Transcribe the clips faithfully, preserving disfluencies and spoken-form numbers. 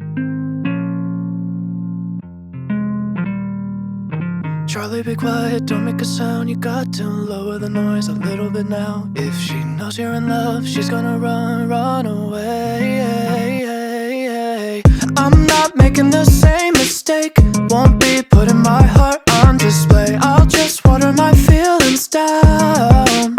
Charlie, be quiet, don't make a sound. You got to lower the noise a little bit now. If she knows you're in love, she's gonna run, run away. I'm not making the same mistake. Won't be putting my heart on display. I'll just water my feelings down.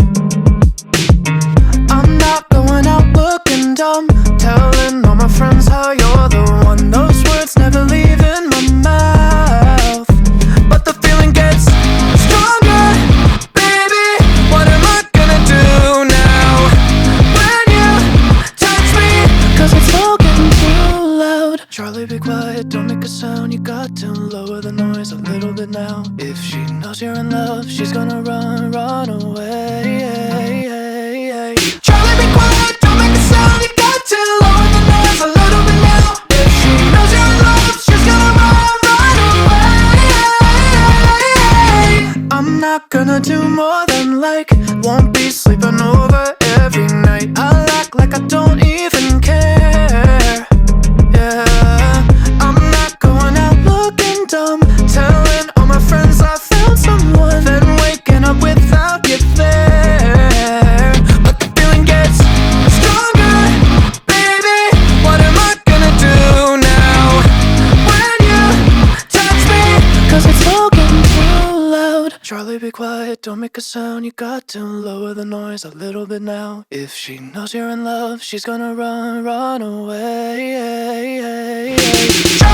I'm not going out looking dumb, telling all my friends how you're the one. Those words never leave in my mouth, but the feeling gets stronger. Baby, what am I gonna do now when you touch me? Cause it's all getting too loud. Charlie, be quiet, don't make a sound. You got to lower the noise a little bit now. If she knows you're in love, she's gonna run, run away. Charlie, be quiet, don't make a sound. You got to lower the noise a little bit now. If she knows you're in love, she's gonna run, run away. I'm not gonna do more than like, won't be sleeping over every night. I'll act like I don't even care. Yeah, I'm not going out looking dumb, telling all my friends I found someone, then waking up without you there. But the feeling gets stronger. Baby, what am I gonna do now when you touch me? Cause it's all getting too loud. Charlie, be quiet, don't make a sound. You got to lower the noise a little bit now. If she knows you're in love, she's gonna run, run away.